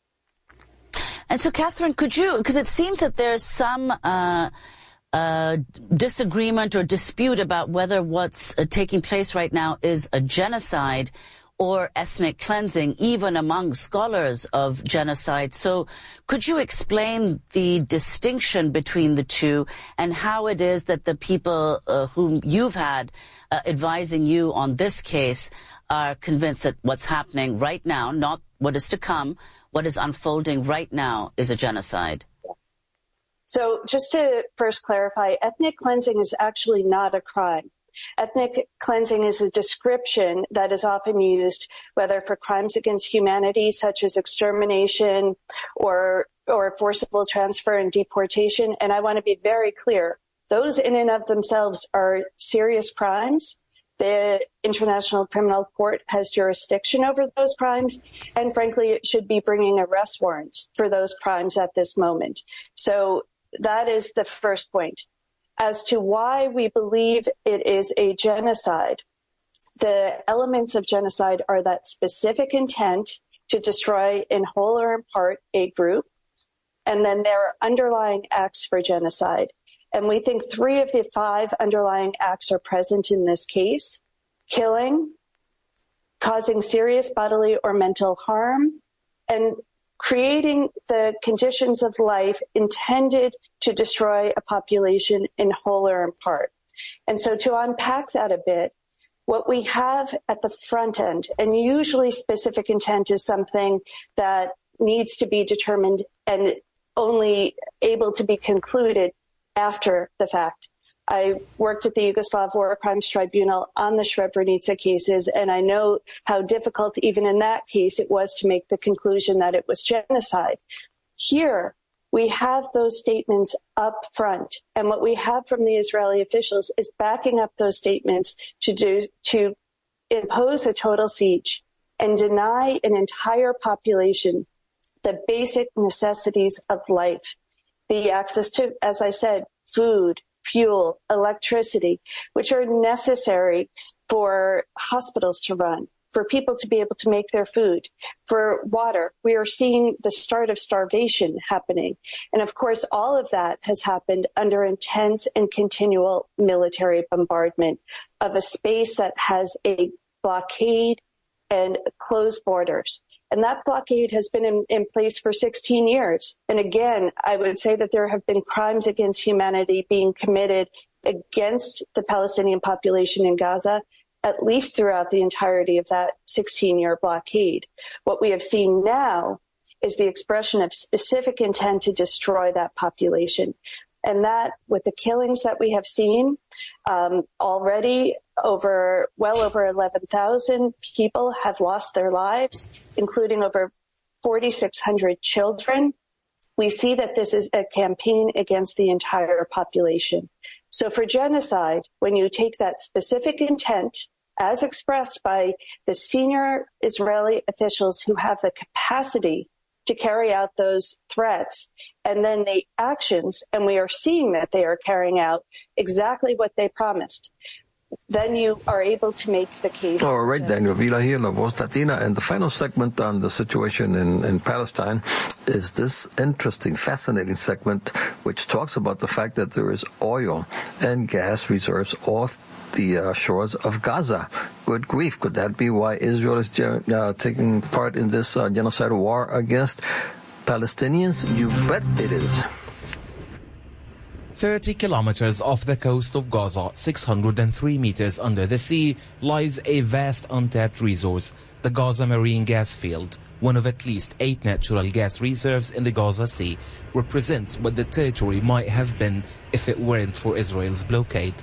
S13: And so, Catherine, could you, because it seems that there's some uh, uh, disagreement or dispute about whether what's uh, taking place right now is a genocide or ethnic cleansing, even among scholars of genocide. So could you explain the distinction between the two and how it is that the people uh, whom you've had uh, advising you on this case are convinced that what's happening right now, not what is to come, what is unfolding right now is a genocide?
S12: So just to first clarify, ethnic cleansing is actually not a crime. Ethnic cleansing is a description that is often used, whether for crimes against humanity, such as extermination or, or forcible transfer and deportation. And I want to be very clear, those in and of themselves are serious crimes. The International Criminal Court has jurisdiction over those crimes, and frankly, it should be bringing arrest warrants for those crimes at this moment. So that is the first point. As to why we believe it is a genocide, the elements of genocide are that specific intent to destroy in whole or in part a group, and then there are underlying acts for genocide. And we think three of the five underlying acts are present in this case: killing, causing serious bodily or mental harm, and creating the conditions of life intended to destroy a population in whole or in part. And so to unpack that a bit, what we have at the front end, and usually specific intent is something that needs to be determined and only able to be concluded after the fact. I worked at the Yugoslav War Crimes Tribunal on the Srebrenica cases, and I know how difficult even in that case it was to make the conclusion that it was genocide. Here, we have those statements up front, and what we have from the Israeli officials is backing up those statements to do to impose a total siege and deny an entire population the basic necessities of life, the access to, as I said, food, fuel, electricity, which are necessary for hospitals to run, for people to be able to make their food, for water. We are seeing the start of starvation happening. And of course, all of that has happened under intense and continual military bombardment of a space that has a blockade and closed borders. And that blockade has been in, in place for sixteen years. And again, I would say that there have been crimes against humanity being committed against the Palestinian population in Gaza, at least throughout the entirety of that sixteen-year blockade. What we have seen now is the expression of specific intent to destroy that population. And that, with the killings that we have seen, um, already over, well over eleven thousand people have lost their lives, including over forty-six hundred children. We see that this is a campaign against the entire population. So for genocide, when you take that specific intent, as expressed by the senior Israeli officials who have the capacity to carry out those threats, and then the actions, and we are seeing that they are carrying out exactly what they promised, then you are able to make the case.
S4: All right, Daniel Vila here, La Voz Latina. And the final segment on the situation in, in Palestine is this interesting, fascinating segment, which talks about the fact that there is oil and gas reserves off the uh, shores of Gaza. Good grief, could that be why Israel is uh, taking part in this uh, genocidal war against Palestinians? You bet it is.
S14: thirty kilometers off the coast of Gaza, six hundred three meters under the sea, lies a vast untapped resource, the Gaza Marine Gas Field. One of at least eight natural gas reserves in the Gaza Sea, represents what the territory might have been if it weren't for Israel's blockade.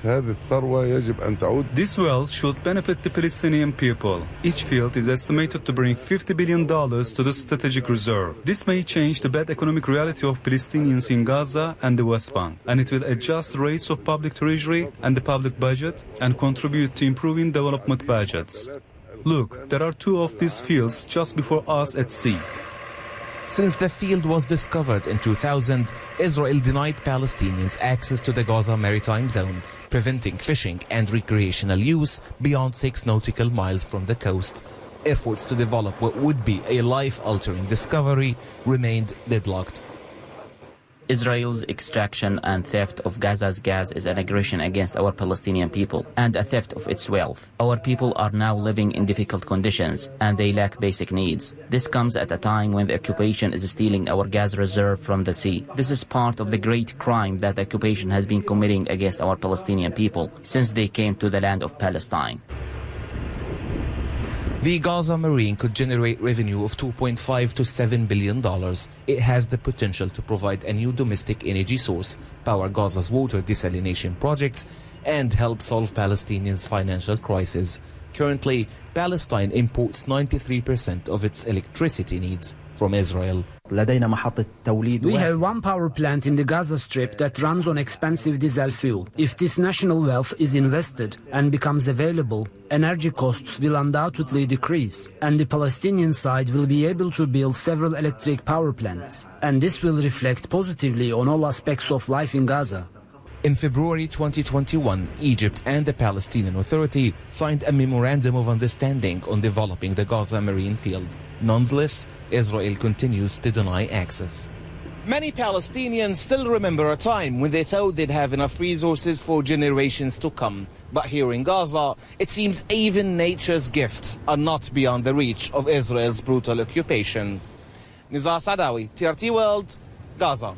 S15: This well should benefit the Palestinian people. Each field is estimated to bring fifty billion dollars to the strategic reserve. This may change the bad economic reality of Palestinians in Gaza and the West Bank, and it will adjust the rates of public treasury and the public budget and contribute to improving development budgets. Look, there are two of these fields just before us at sea.
S14: Since the field was discovered in two thousand, Israel denied Palestinians access to the Gaza Maritime Zone, preventing fishing and recreational use beyond six nautical miles from the coast. Efforts to develop what would be a life-altering discovery remained deadlocked.
S16: Israel's extraction and theft of Gaza's gas is an aggression against our Palestinian people and a theft of its wealth. Our people are now living in difficult conditions and they lack basic needs. This comes at a time when the occupation is stealing our gas reserve from the sea. This is part of the great crime that the occupation has been committing against our Palestinian people since they came to the land of Palestine.
S14: The Gaza Marine could generate revenue of two point five to seven billion dollars. It has the potential to provide a new domestic energy source, power Gaza's water desalination projects, and help solve Palestinians' financial crisis. Currently, Palestine imports ninety-three percent of its electricity needs from Israel.
S17: We have one power plant in the Gaza Strip that runs on expensive diesel fuel. If this national wealth is invested and becomes available, energy costs will undoubtedly decrease, and the Palestinian side will be able to build several electric power plants. And this will reflect positively on all aspects of life in Gaza.
S14: In February twenty twenty-one, Egypt and the Palestinian Authority signed a memorandum of understanding on developing the Gaza Marine field. Nonetheless, Israel continues to deny access. Many Palestinians still remember a time when they thought they'd have enough resources for generations to come. But here in Gaza, it seems even nature's gifts are not beyond the reach of Israel's brutal occupation. Nizar Sadawi, T R T World, Gaza.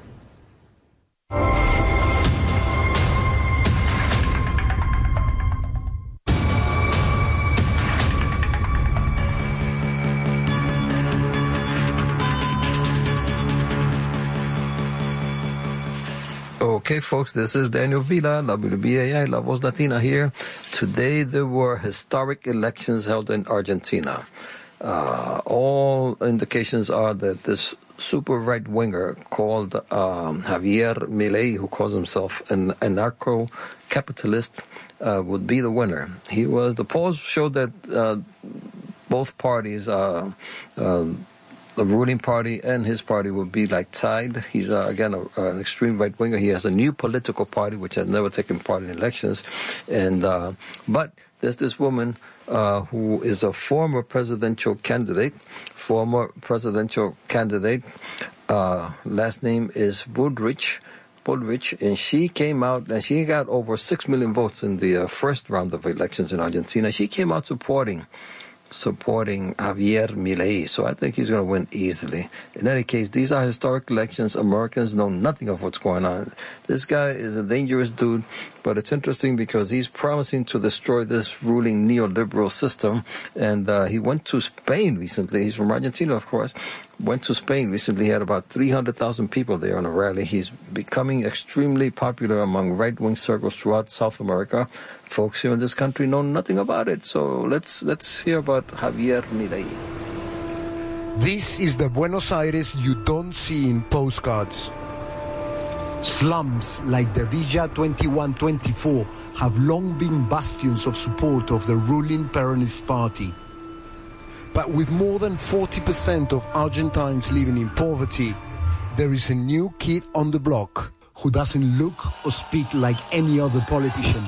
S4: Okay, folks, this is Daniel Vila, W B A I, La Voz Latina here. Today there were historic elections held in Argentina. Uh, all indications are that this super right-winger called um, Javier Milei, who calls himself an anarcho-capitalist, uh, would be the winner. He was, the polls showed that uh, both parties, uh, uh, the ruling party and his party, would be like tied. He's, uh, again, a, an extreme right-winger. He has a new political party which has never taken part in elections. And uh, but there's this woman uh, who is a former presidential candidate, former presidential candidate. Uh, last name is Bullrich. Bullrich, and she came out, and she got over six million votes in the uh, first round of elections in Argentina. She came out supporting supporting Javier Milei, so I think he's going to win easily. In any case, these are historic elections. Americans know nothing of what's going on. This guy is a dangerous dude, but it's interesting because he's promising to destroy this ruling neoliberal system, and uh, he went to Spain recently. He's from Argentina, of course. Went to Spain recently. He had about three hundred thousand people there on a rally. He's becoming extremely popular among right-wing circles throughout South America. Folks here in this country know nothing about it. So let's let's hear about Javier Milei.
S18: This is the Buenos Aires you don't see in postcards. Slums like the Villa twenty-one twenty-four have long been bastions of support of the ruling Peronist party. But with more than forty percent of Argentines living in poverty, there is a new kid on the block who doesn't look or speak like any other politician.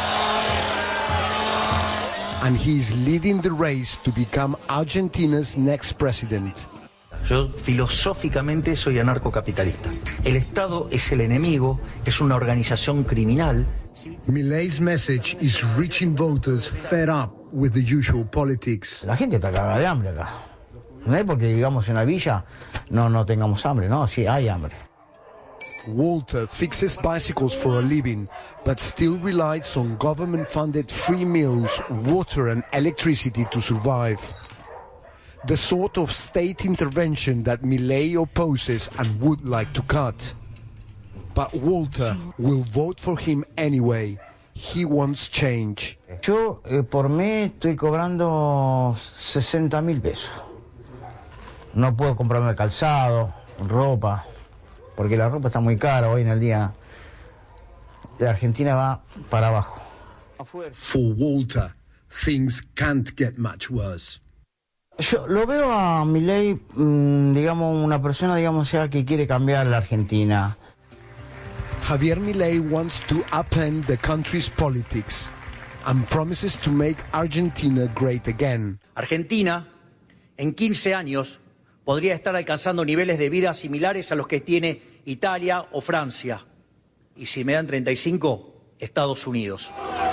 S18: And he is leading the race to become Argentina's next president.
S19: Yo filosóficamente soy anarcocapitalista. El Estado es el enemigo, es una organización criminal.
S18: Milei's message is reaching voters fed up with the usual politics.
S20: La gente está cagada de hambre acá. No es porque vivamos en la villa no no tengamos hambre, no, sí hay hambre.
S18: Walter fixes bicycles for a living, but still relies on government-funded free meals, water and electricity to survive. The sort of state intervention that Milei opposes and would like to cut. But Walter will vote for him anyway. He wants change.
S20: Yo eh, por mes estoy cobrando sesenta mil pesos. No puedo comprarme calzado, ropa, porque la ropa está muy cara hoy en el día. La Argentina va para abajo.
S18: For Walter, things can't get much worse.
S20: Yo lo veo a Milei, mmm, digamos, una persona, digamos, ya que quiere cambiar la Argentina.
S18: Javier Milei wants to upend the country's politics and promises to make Argentina great again.
S19: Argentina, en quince años, podría estar alcanzando niveles de vida similares a los que tiene Italia o Francia. Y si me dan treinta y cinco, Estados Unidos.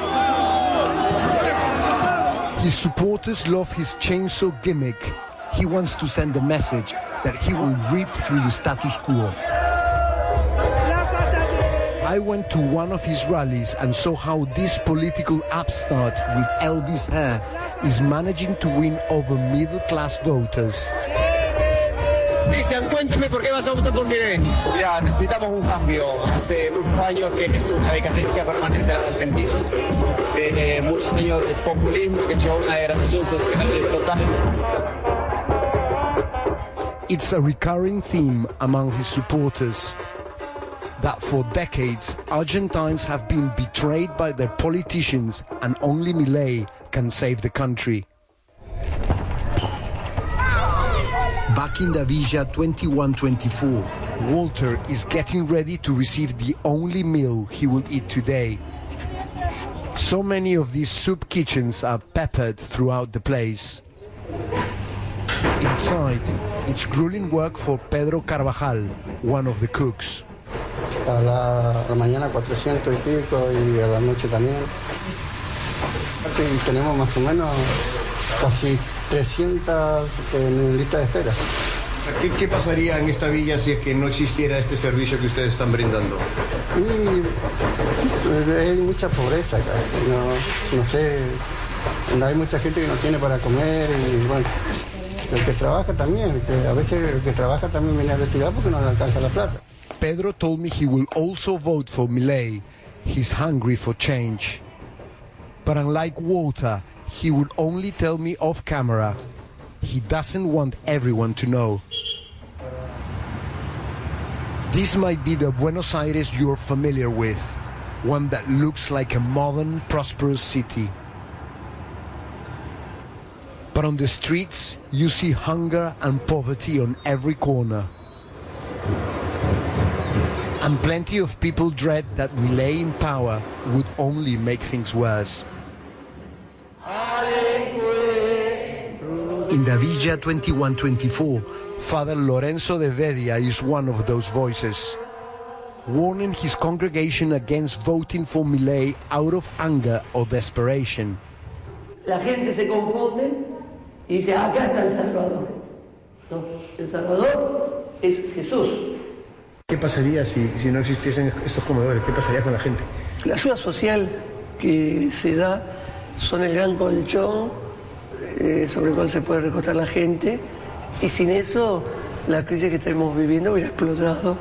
S18: His supporters love his chainsaw gimmick. He wants to send a message that he will rip through the status quo. I went to one of his rallies and saw how this political upstart with Elvis hair is managing to win over middle-class voters.
S21: Cristian, cuénteme por qué vas a votar por Milei.
S22: Mira, necesitamos un cambio. Hace muchos años que es una decadencia permanente de la Argentina. Eh, muchos años de populismo que llevó a una degradación social total.
S18: It's a recurring theme among his supporters that for decades Argentines have been betrayed by their politicians and only Milei can save the country. Back in the Villa twenty-one twenty-four, Walter is getting ready to receive the only meal he will eat today. So many of these soup kitchens are peppered throughout the place. Inside, it's grueling work for Pedro Carvajal, one of the cooks.
S23: A la, a la mañana cuatrocientos y pico y a la noche también. Sí, tenemos más o menos casi trescientas en lista de espera.
S21: ¿Qué, ¿Qué pasaría en esta villa si es que no existiera este servicio que ustedes están brindando?
S23: Y hay mucha pobreza acá. No, no sé, hay mucha gente que no tiene para comer y bueno, el que trabaja también, que a veces el que trabaja también viene a retirar porque no le alcanza la plata.
S18: Pedro told me he will also vote for Milei. He's hungry for change. But unlike Walter, he would only tell me off camera. He doesn't want everyone to know. This might be the Buenos Aires you're familiar with, one that looks like a modern, prosperous city. But on the streets, you see hunger and poverty on every corner. And plenty of people dread that Milei in power would only make things worse. In the Villa twenty-one twenty-four, Father Lorenzo de Vedia is one of those voices, warning his congregation against voting for Milei out of anger or desperation.
S24: La gente se confunde y dice, acá está El Salvador. No, El Salvador es Jesús.
S21: ¿Qué pasaría si, si no existiesen estos comedores? ¿Qué pasaría con la gente?
S24: La ayuda social que se da son el gran colchón eh, sobre el cual se puede recostar la gente, y sin eso la crisis que estamos viviendo hubiera explotado.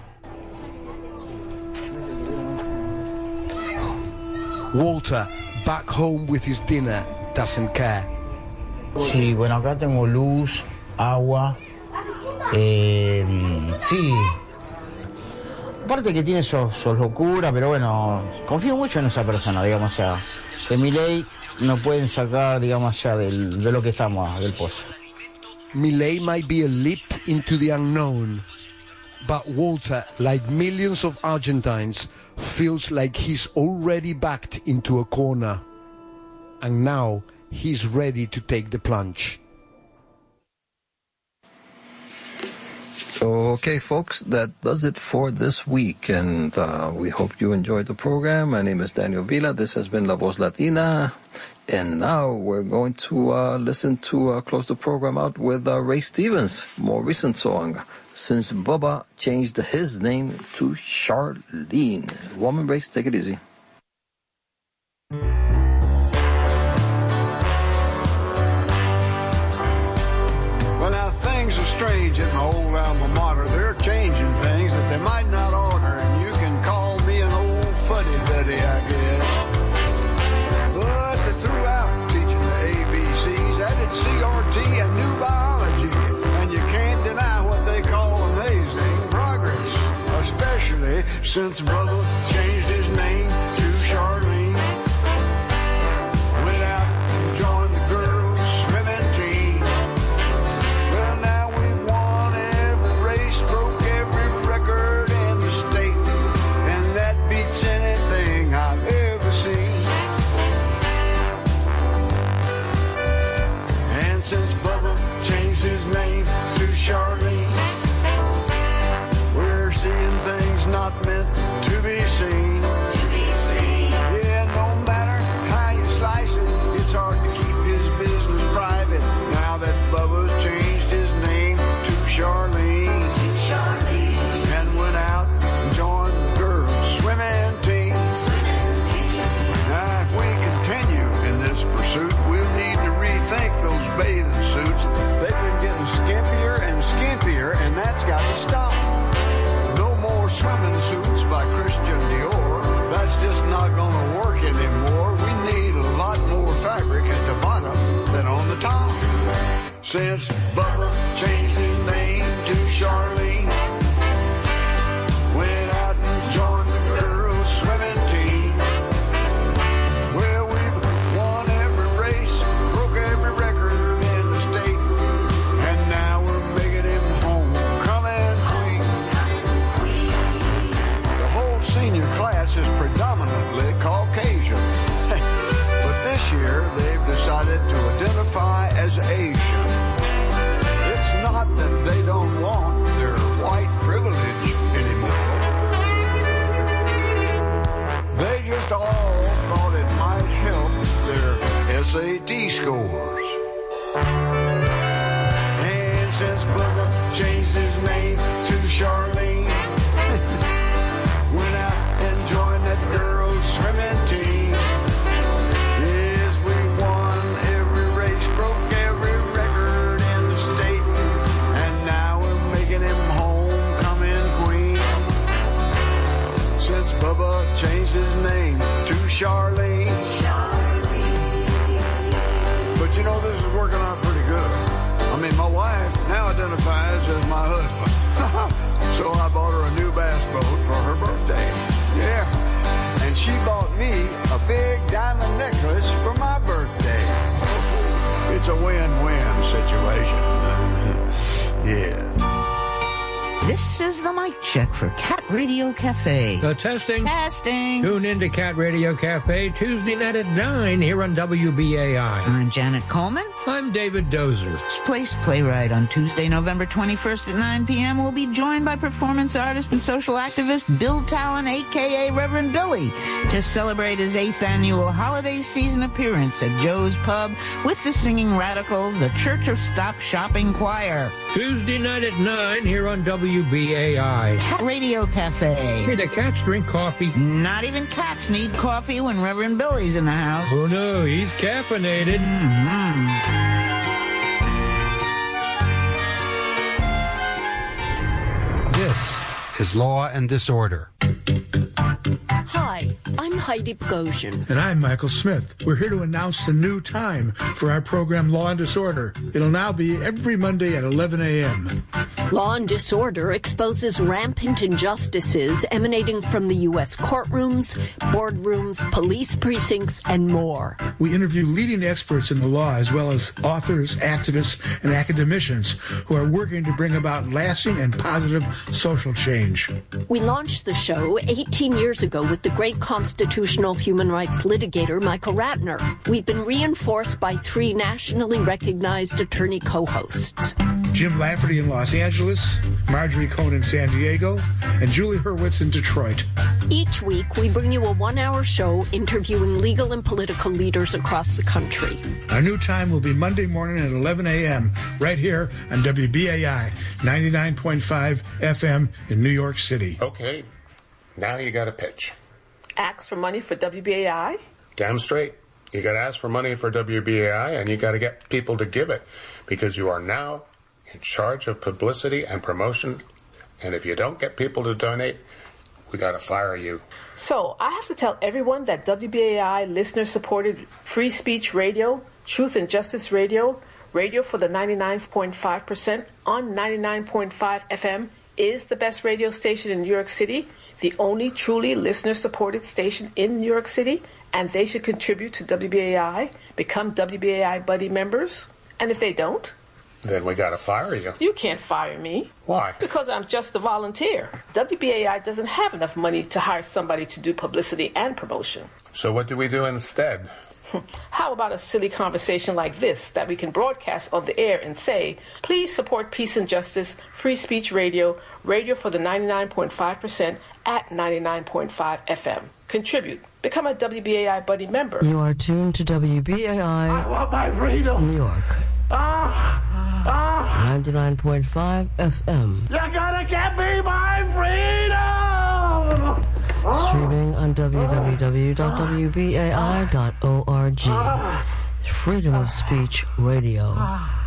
S18: Walter, back home with his dinner, doesn't care.
S20: Sí, bueno, acá tengo luz, agua, eh, sí. Aparte que tiene sus su locuras, pero bueno, confío mucho en esa persona, digamos, o sea, que Milei no pueden sacar, digamos, ya del, de lo que estamos, del pozo.
S18: Milei might be a leap into the unknown, but Walter, like millions of Argentines, feels like he's already backed into a corner. And now he's ready to take the plunge.
S4: Okay, folks, that does it for this week, and uh, we hope you enjoyed the program. My name is Daniel Vila. This has been La Voz Latina, and now we're going to uh, listen to uh, close the program out with uh, Ray Stevens' more recent song, Since Bubba Changed His Name to Charlene. Woman Race, take it easy.
S25: Well, now things are strange at my old alma mater. They're changing things that they might not order, and you can call me an old fuddy-duddy, I guess. But they threw out teaching the A B Cs, added C R T and new biology, and you can't deny what they call amazing progress, especially since Bubba changed his name to Charlene. Went out and joined the girls' swimming team. Well, now we won every race, broke every record in the state, and that beats anything I've ever seen. And since Bubba changed his name to Charlene, we're seeing things not meant to be seen. To be seen. audience is predominantly Caucasian. But this year, they've decided to identify as Asian. It's not that they don't want their white privilege anymore. They just all thought it might help their S A T scores. And since Bubba changed his name to Charlene, went out and joined that girls' swimming team. Yes, we won every race, broke every record in the state, and now we're making him homecoming queen. Since Bubba changed his name to Charlene. But you know, this is working out pretty good. I mean, my wife now identifies as my husband. So I bought her a new bass boat for her birthday. Yeah. And she bought me a big diamond necklace for my birthday. It's a win-win situation. Yeah.
S1: This is the mic check for Cat Radio Cafe.
S2: Uh, testing.
S1: Testing.
S2: Tune in to Cat Radio Cafe Tuesday night at nine here on W B A I.
S1: I'm Janet Coleman.
S2: I'm David Dozer.
S1: This Place Playwright on Tuesday, November twenty-first at nine p.m. will be joined by performance artist and social activist Bill Talon, a k a. Reverend Billy, to celebrate his eighth annual holiday season appearance at Joe's Pub with the Singing Radicals, the Church of Stop Shopping Choir.
S2: Tuesday night at nine here on W B A I.
S1: Cat Radio Cafe.
S2: Hey, the cats drink coffee.
S1: Not even cats need coffee when Reverend Billy's in the house.
S2: Oh, no, he's caffeinated.
S1: Mm-hmm.
S3: This is Law and Disorder.
S5: Hi, I'm Heidi Bogosian.
S6: And I'm Michael Smith. We're here to announce the new time for our program Law and Disorder. It'll now be every Monday at eleven a.m.
S5: Law and Disorder exposes rampant injustices emanating from the U S courtrooms, boardrooms, police precincts, and more.
S6: We interview leading experts in the law as well as authors, activists, and academicians who are working to bring about lasting and positive social change.
S5: We launched the show eighteen years ago with the great constitutional human rights litigator Michael Ratner. We've been reinforced by three nationally recognized attorney co-hosts.
S6: Jim Lafferty in Los Angeles, Marjorie Cohn in San Diego, and Julie Hurwitz in Detroit.
S5: Each week, we bring you a one-hour show interviewing legal and political leaders across the country.
S6: Our new time will be Monday morning at eleven a.m. right here on W B A I ninety-nine point five F M in New York City.
S26: Okay, now you got a pitch.
S27: Ask for money for W B A I?
S26: Damn straight. You got to ask for money for W B A I, and you got to get people to give it, because you are now in charge of publicity and promotion, and if you don't get people to donate, we got to fire you.
S27: So I have to tell everyone that W B A I listener-supported free speech radio, Truth and Justice Radio, radio for the ninety-nine point five percent on ninety-nine point five F M is the best radio station in New York City, the only truly listener-supported station in New York City, and they should contribute to W B A I, become W B A I Buddy members. And if they don't,
S26: then we got to fire you.
S27: You can't fire me.
S26: Why?
S27: Because I'm just a volunteer. W B A I doesn't have enough money to hire somebody to do publicity and promotion.
S26: So what do we do instead?
S27: How about a silly conversation like this that we can broadcast on the air and say, please support Peace and Justice, Free Speech Radio, radio for the ninety-nine point five percent at ninety-nine point five F M. Contribute. Become a W B A I Buddy member.
S28: You are tuned to W B A I.
S27: I want my freedom.
S28: New York.
S27: Ah! Ah!
S28: ninety-nine point five F M.
S27: You're gonna get me my freedom!
S28: Streaming on w w w dot w b a i dot org. Freedom of Speech Radio.